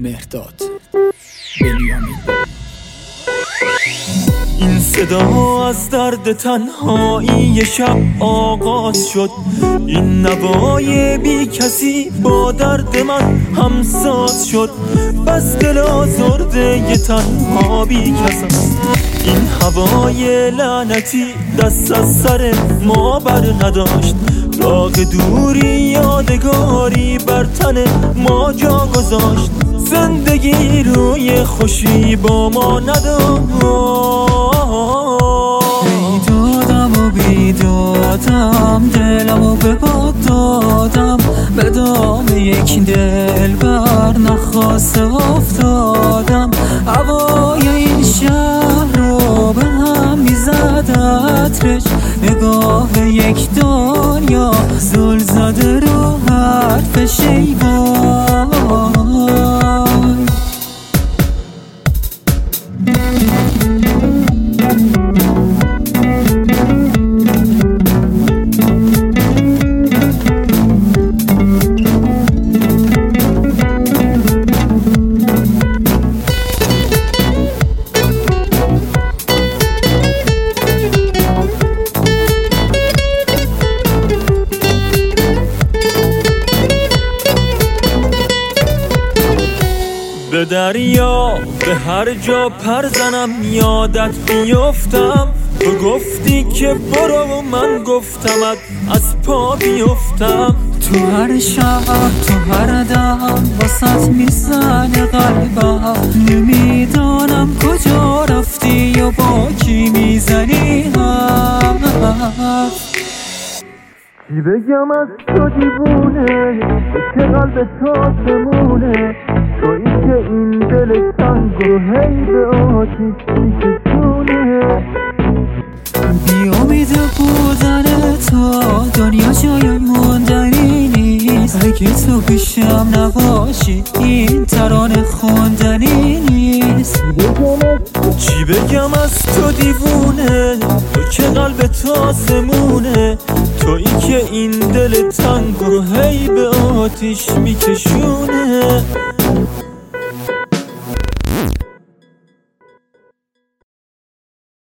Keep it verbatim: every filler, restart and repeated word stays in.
مهرداد بنیامین. این صدا از درد تنهایی شب آغاز شد، این نوای بی کسی با درد من همساز شد. بس دل آزرده ی تنها بی کس است، این هوای لعنتی دست از سر ما بر نداشت. داغ دوری یادگاری بر تن ما جا گذاشت، زندگی روی خوشی با ما نداشت. بیدادم و بیدادم دلم و به باد دادم، به دام یک دل بر نخواسته افتادم. هوای این شهر رو به هم میزد عطرش، نگاه یک دنیا زل زده رو حرفش. ای وای به دریا به هر جا پر زنم یادت بیفتم. تو گفتی که برو و من گفتمت از پا بیفتم. تو هر شهر تو هر دم واسط میزنه قلبم، نمیدانم کجا رفتی و با کی میزنی هم. چی بگم از تو دیوونه که قلب تو بمونه، تویی که این دل تنگ و هی به آتیش میکشونه. بی امید بودن تو دنیا جای موندنی نیست، اگه تو پیشم نباشی این ترانه خوندنی نیست. چی بگم از تو دیوونه تو که قلب تو آسمونه، تویی که این دل تنگ رو هی به آتیش میکشونه.